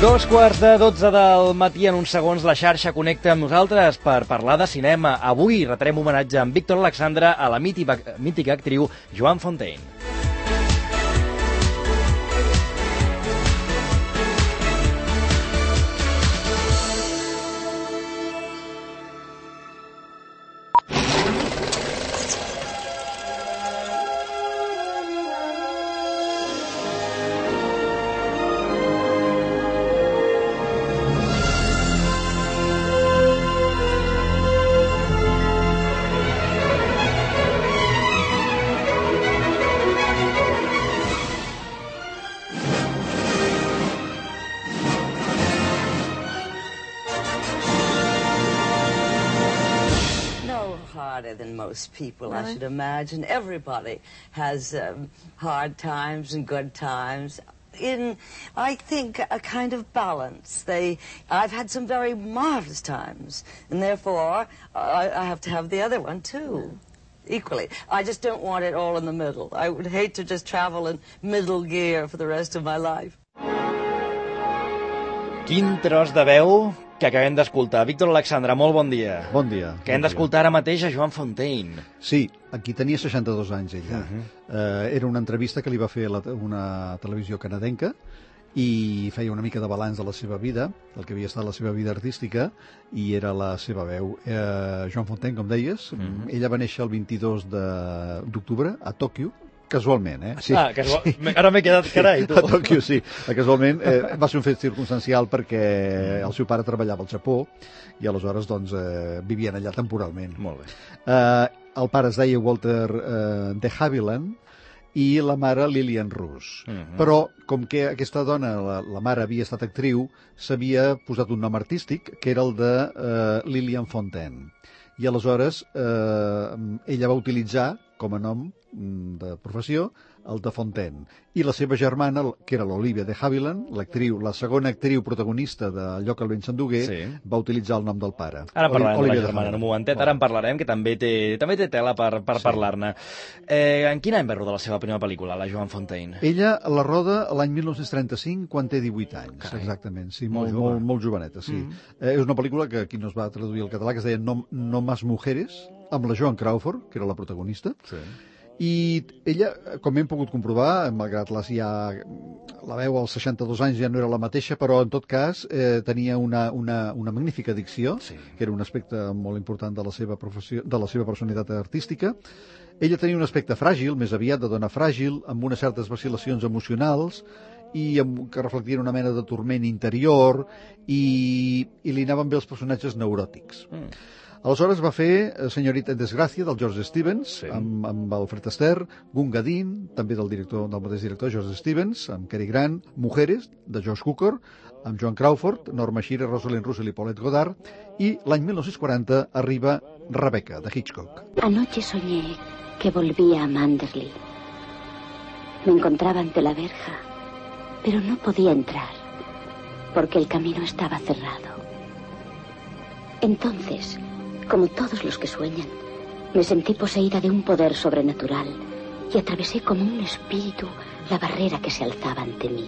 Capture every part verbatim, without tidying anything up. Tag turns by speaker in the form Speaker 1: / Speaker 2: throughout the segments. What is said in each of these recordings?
Speaker 1: Dos quarts de dotze del matí, en uns segons la xarxa connecta amb nosaltres per parlar de cinema. Avui retrem homenatge amb Víctor Alexandre a la mítica, mítica actriu Joan Fontaine.
Speaker 2: Than most people, really? I should imagine. Everybody has um, hard times and good times. In, I think, a kind of balance. They, I've had some very marvelous times, and therefore I, I have to have the other one too. Equally. I just don't want it all in the middle. I would hate to just travel in middle gear for the rest of my life.
Speaker 1: Quin tros de veu que acabem d'escoltar. Víctor Alexandre, molt bon dia.
Speaker 3: Bon dia.
Speaker 1: Que hem d'escoltar ara mateix a Joan Fontaine.
Speaker 3: Sí, aquí tenia seixanta-dos anys ella. Uh -huh. uh, era una entrevista que li va fer la, una televisió canadenca i feia una mica de balanç de la seva vida, del que havia estat la seva vida artística, i era la seva veu. Uh, Joan Fontaine, com deies, uh -huh. ella va néixer el vint-i-dos d'octubre a Tòquio, casualment, eh?
Speaker 1: Sí. Ah, casual... sí. Ara m'he quedat carai, tu.
Speaker 3: A Tòquio, sí. Casualment, eh, va ser un fet circumstancial perquè el seu pare treballava al Japó i aleshores, doncs, eh, vivien allà temporalment.
Speaker 1: Molt bé.
Speaker 3: Eh, el pare es deia Walter eh, de Havilland i la mare Lillian Roos. Uh -huh. Però, com que aquesta dona, la, la mare, havia estat actriu, s'havia posat un nom artístic, que era el de eh, Lillian Fontaine. I aleshores eh, ella va utilitzar com a nom de professió el de Fontaine. I la seva germana, que era l'Olivia de Havilland, l'actriu, la segona actriu protagonista de Lloc el vent s'endugué, sí. va utilitzar el nom del pare.
Speaker 1: Ara parlarem Olivia de la germana en un momentet, ara en parlarem, que també té, també té tela per, per sí. parlar-ne. Eh, en quin any va rodar la seva primera pel·lícula, la Joan Fontaine?
Speaker 3: Ella la roda l'any mil nou-cents trenta-cinc, quan té divuit anys. Carai. Exactament, sí, molt, molt, molt, molt joveneta, sí. Mm -hmm. eh, és una pel·lícula que aquí no es va traduir al català, que es deia No, no más mujeres, amb la Joan Crawford, que era la protagonista. Sí. I ella, com hem pogut comprovar, malgrat les ja, la veu als seixanta-dos anys ja no era la mateixa, però en tot cas eh, tenia una, una, una magnífica dicció, sí. que era un aspecte molt important de la seva professió, de la seva personalitat artística. Ella tenia un aspecte fràgil, més aviat de dona fràgil, amb unes certes vacil·lacions emocionals i amb, que reflectien una mena de turment interior i, i li anaven bé els personatges neuròtics. Mm. Aleshores va fer Senyorita en desgràcia, del George Stevens, sí. amb, amb el Fred Astaire, Gunga Din, també del, director, del mateix director, George Stevens, amb Cary Grant, Mujeres, de George Cukor, amb Joan Crawford, Norma Shearer, Rosalind Russell i Paulette Goddard, i l'any mil nou-cents quaranta arriba Rebecca, de Hitchcock.
Speaker 4: Anoche soñé que volvía a Manderley. Me encontraba ante la verja, pero no podía entrar, porque el camino estaba cerrado. Entonces, como todos los que sueñan, me sentí poseída de un poder sobrenatural y atravesé como un espíritu la barrera que se alzaba ante mí.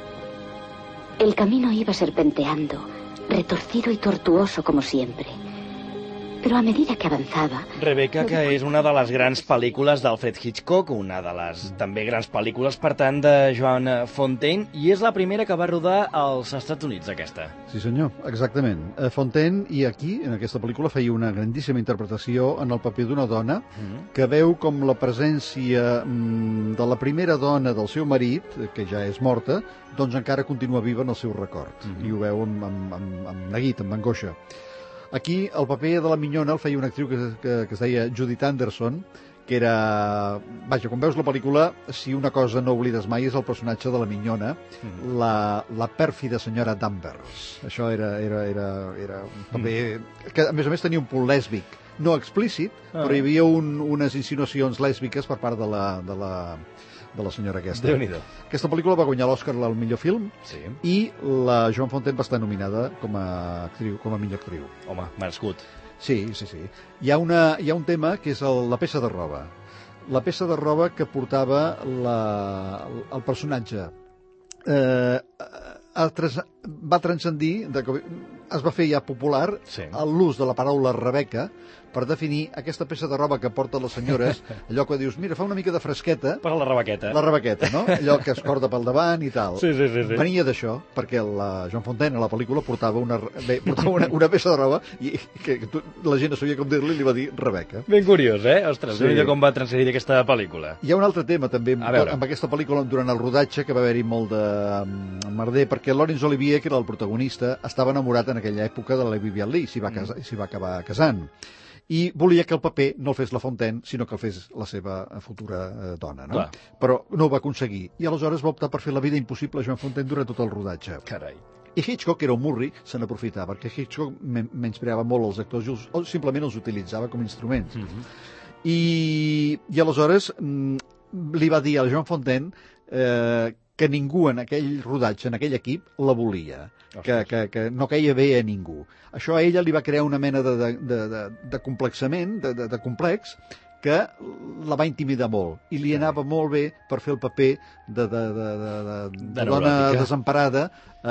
Speaker 4: El camino iba serpenteando, retorcido y tortuoso como siempre. Però a medida que avançava...
Speaker 1: Rebecca, que és una de les grans pel·lícules d'Alfred Hitchcock, una de les també grans pel·lícules, per tant, de Joan Fontaine, i és la primera que va rodar als Estats Units, aquesta.
Speaker 3: Sí, senyor, exactament. Fontaine, i aquí, en aquesta pel·lícula, feia una grandíssima interpretació en el paper d'una dona mm. que veu com la presència mm, de la primera dona del seu marit, que ja és morta, doncs encara continua viva en el seu record. Mm. I ho veu amb, amb, amb, amb neguit, amb angoixa. Aquí el paper de la minyona el feia una actriu que, que, que es deia Judith Anderson, que era... Vaja, quan veus la pel·lícula, si una cosa no oblides mai és el personatge de la minyona, mm. la, la pèrfida senyora Danvers. Això era, era, era, era un paper... Mm. que a més a més tenia un punt lèsbic, no explícit, ah. però hi havia un, unes insinuacions lèsbiques per part de la... De la de la senyora aquesta.
Speaker 1: Déu-n'hi-do.
Speaker 3: Aquesta pel·lícula va guanyar l'Oscar al millor film, sí. i la Joan Fontaine va estar nominada com a actriu, com a millor actriu.
Speaker 1: Home, merescut.
Speaker 3: Sí, sí, sí. Hi ha, una, hi ha un tema que és el, la peça de roba. La peça de roba que portava la, el personatge. Eh, va transcendir, es va fer ja popular l'ús de la paraula Rebeca per definir aquesta peça de roba que porten les senyores, allò que dius, mira, fa una mica de fresqueta.
Speaker 1: Per la rebequeta.
Speaker 3: La rebequeta, no? Allò que es corda pel davant i tal.
Speaker 1: Sí, sí, sí. sí.
Speaker 3: Venia d'això, perquè la Joan Fontaine, a la pel·lícula, portava una, bé, portava una, una peça de roba i que, que tu, la gent no sabia com dir-li, li va dir Rebeca.
Speaker 1: Ben curiós, eh? Ostres, sí. Mira com va transcedir aquesta pel·lícula.
Speaker 3: Hi ha un altre tema, també, amb aquesta pel·lícula, durant el rodatge, que va haver-hi molt de merder, perquè Laurence Olivier, que era el protagonista, estava enamorat en aquella època de la Vivien Leigh, s'hi va, mm. va acabar casant. I volia que el paper no el fes la Fontaine, sinó que el fes la seva futura eh, dona, no? Clar. Però no ho va aconseguir. I aleshores va optar per fer la vida impossible a Joan Fontaine durant tot el rodatge.
Speaker 1: Carai.
Speaker 3: I Hitchcock, que era un murri, se n'aprofitava, perquè Hitchcock men menyspreava molt els actors i els, o simplement els utilitzava com a instruments. Mm -hmm. I, I aleshores mm, li va dir a Joan Fontaine eh, que ningú en aquell rodatge, en aquell equip, la volia. Que, que, que no queia bé a ningú. Això a ella li va crear una mena de, de, de, de, de complexament, de, de, de complex, que la va intimidar molt. I li anava molt bé per fer el paper de, de, de, de, de, de dona desemparada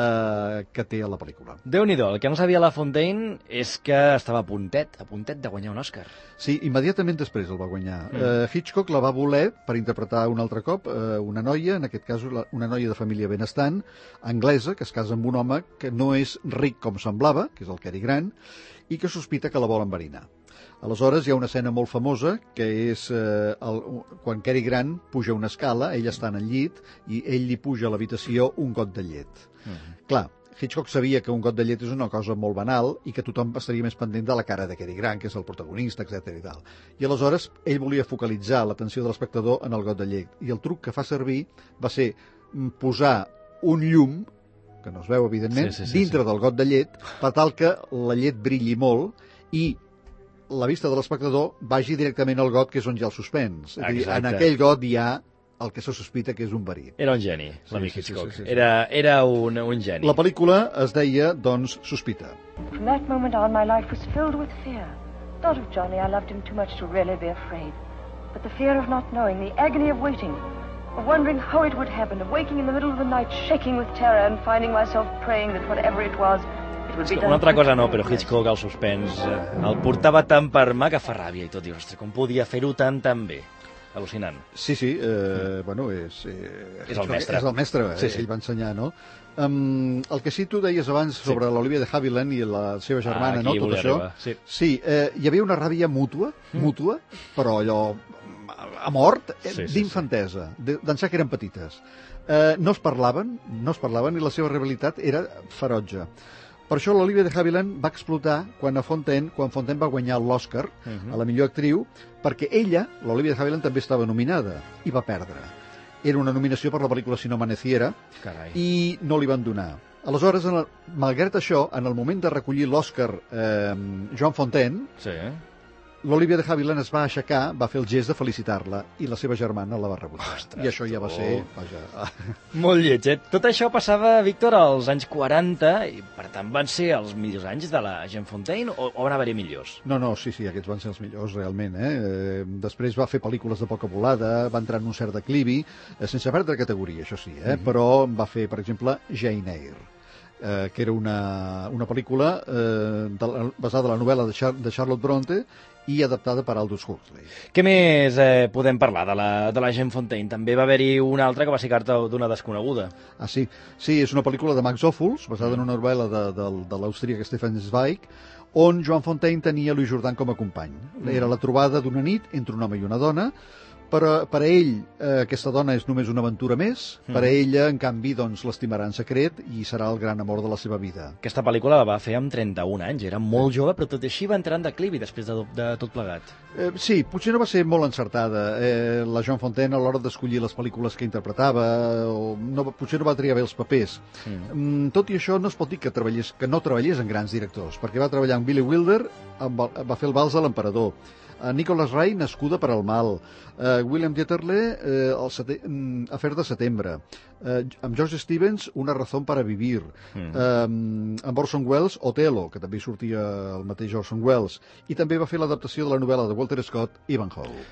Speaker 3: eh, que té a la pel·lícula.
Speaker 1: Déu-n'hi-do, el que no sabia la Fontaine és que estava a puntet, a puntet de guanyar un Òscar.
Speaker 3: Sí, immediatament després el va guanyar. Mm. Uh, Hitchcock la va voler per interpretar un altre cop uh, una noia, en aquest cas una noia de família benestant, anglesa, que es casa amb un home que no és ric com semblava, que és el Cary Grant, i que sospita que la vol enverinar. Aleshores hi ha una escena molt famosa que és eh, el, quan Cary Grant puja una escala, ell està en el llit i ell li puja a l'habitació un got de llet. Mm. Clar, Hitchcock sabia que un got de llet és una cosa molt banal i que tothom estaria més pendent de la cara de Cary Grant, que és el protagonista, etcètera i tal. I aleshores ell volia focalitzar l'atenció de l'espectador en el got de llet. I el truc que fa servir va ser posar un llum, que no es veu evidentment, sí, sí, sí, dintre sí. del got de llet, per tal que la llet brilli molt i la vista de l'espectador vagi directament al got, que és on hi ha el suspens. És dir, en aquell got hi ha el que se sospita que és un verí.
Speaker 1: Era un geni, l'amic sí, sí, Hitchcock. Sí, sí, sí, sí. Era, era un, un geni.
Speaker 3: La pel·lícula es deia, doncs, Sospita.
Speaker 5: From that moment on, my life was filled with fear. Not of Johnny, I loved him too much to really be afraid. But the fear of not knowing, the agony of waiting, of wondering how it would happen, of waking in the middle of the night, shaking with terror and finding myself praying that whatever it was,
Speaker 1: una altra cosa no, però Hitchcock, el suspens, el portava tan per mà que fa ràbia i tot. Dius, ostres, com podia fer-ho tan, tan bé? Al·lucinant.
Speaker 3: Sí, sí, eh, bueno, és... Eh,
Speaker 1: és el mestre.
Speaker 3: És el mestre, sí, sí. Ell va ensenyar, no? Um, el que sí tu deies abans sobre sí. l'Olivia de Havilland i la seva germana, ah, no? Tot això. Arribar. Sí, sí eh, hi havia una ràbia mútua, mútua, però allò a mort, sí, sí, d'infantesa, sí. d'ençà que eren petites. Eh, no es parlaven, no es parlaven i la seva rivalitat era ferotge. Per això l'Olivia de Havilland va explotar quan a Fontaine, quan Fontaine va guanyar l'Oscar uh -huh. a la millor actriu, perquè ella, l'Olivia de Havilland, també estava nominada i va perdre. Era una nominació per la pel·lícula Si no amaneciera
Speaker 1: Carai.
Speaker 3: I no li van donar. Aleshores, en el, malgrat això, en el moment de recollir l'Oscar eh, Joan Fontaine,
Speaker 1: sí, eh?
Speaker 3: l'Olivia de Havilland es va aixecar, va fer el gest de felicitar-la i la seva germana la va rebutjar. Ostres, I això ja va ser... Vaja...
Speaker 1: Molt lleig, eh? Tot això passava, Víctor, als anys quaranta i, per tant, van ser els millors anys de la Jean Fontaine o, o van haver-hi millors?
Speaker 3: No, no, sí, sí, aquests van ser els millors, realment, eh? eh? Després va fer pel·lícules de poca volada, va entrar en un cert declivi, eh, sense perdre categoria, això sí, eh? Mm-hmm. Però va fer, per exemple, Jane Eyre. Eh, que era una, una pel·lícula eh, de, basada en la novel·la de, Char de Charlotte Bronte i adaptada per Aldous Huxley.
Speaker 1: Què més eh, podem parlar de la, de la Jean Fontaine? També va haver-hi una altra que va ser Carta d'una desconeguda.
Speaker 3: Ah, sí. Sí, és una pel·lícula de Max Ophuls, basada mm. en una novel·la de, de, de l'austríac Stefan Zweig, on Joan Fontaine tenia Louis Jourdan com a company. Mm. Era la trobada d'una nit entre un home i una dona. Per, per a ell, eh, aquesta dona és només una aventura més. Mm. Per a ella, en canvi, doncs, l'estimarà en secret i serà el gran amor de la seva vida.
Speaker 1: Aquesta pel·lícula la va fer amb trenta-un anys. Era molt jove, però tot així va entrar en declivi després de, de tot plegat.
Speaker 3: Eh, sí, potser no va ser molt encertada. Eh, la Jean Fontaine, a l'hora d'escollir les pel·lícules que interpretava, o no, potser no va triar bé els papers. Mm. Mm, tot i això, no es pot dir que, treballés, que no treballés en grans directors, perquè va treballar amb Billy Wilder, amb, va fer el Vals de l'Emperador, a Nicholas Ray, Nascuda per al mal, uh, William Dieterle, uh, el sete... um, Afer de setembre, uh, amb George Stevens, Una razón para vivir, mm. um, amb Orson Welles, Otelo, que també sortia el mateix Orson Welles, i també va fer l'adaptació de la novel·la de Walter Scott, Ivanhoe.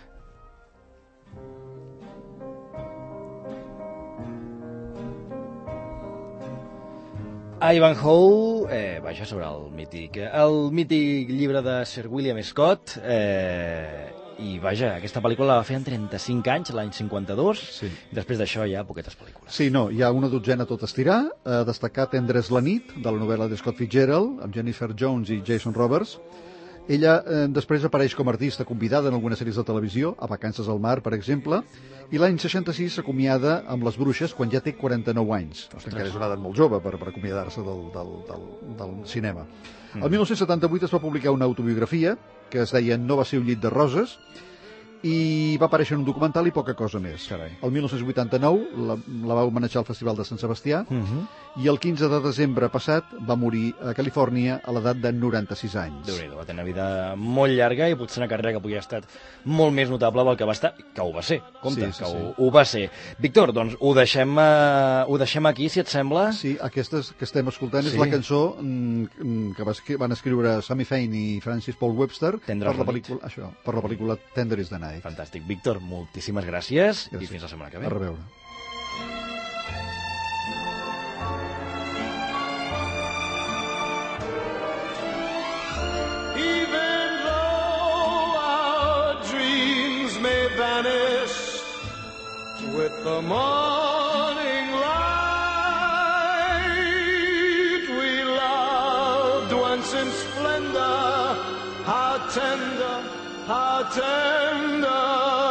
Speaker 1: Ivanhoe, eh, vaja, sobre el mític, el mític llibre de Sir William Scott, eh, i vaja, aquesta pel·lícula la va fer en trenta-cinc anys, l'any cinquanta-dos,
Speaker 3: sí.
Speaker 1: Després d'això hi ha poquetes pel·lícules.
Speaker 3: Sí, no, hi ha una dotzena tot estirar, a destacar Tendres la nit, de la novel·la de Scott Fitzgerald, amb Jennifer Jones i Jason Roberts. Ella eh, després apareix com a artista convidada en algunes sèries de televisió, a Vacances al mar, per exemple, i l'any seixanta-sis s'acomiada amb Les Bruixes quan ja té quaranta-nou anys. Ostres. Encara és una edat molt jove per, per acomiadar-se del, del, del, del cinema. Mm. El dinou setanta-vuit es va publicar una autobiografia que es deia No va ser un llit de roses, i va aparèixer en un documental i poca cosa més. Carai. El dinou vuitanta-nou la, la va homenatjar al Festival de Sant Sebastià, uh -huh. i el quinze de desembre passat va morir a Califòrnia a l'edat de noranta-sis anys.
Speaker 1: Déu-n'hi-do, va tenir una vida molt llarga i potser una carrera que podia estar molt més notable del que va estar, que ho va ser, compte, sí, sí, que sí. Ho, ho va ser. Víctor, doncs ho deixem, uh, ho deixem aquí, si et sembla.
Speaker 3: Sí, aquesta que estem escoltant sí. és la cançó mm, que, va, que van escriure Sammy Fain i Francis Paul Webster per la, pel·lícula, això, per la pel·lícula Tender is the Night.
Speaker 1: Fantàstic. Víctor, moltíssimes gràcies, gràcies i fins la setmana que ve.
Speaker 3: A reveure.
Speaker 6: Even though our dreams may vanish with the morning light, we loved once in splendor, how tender, how tender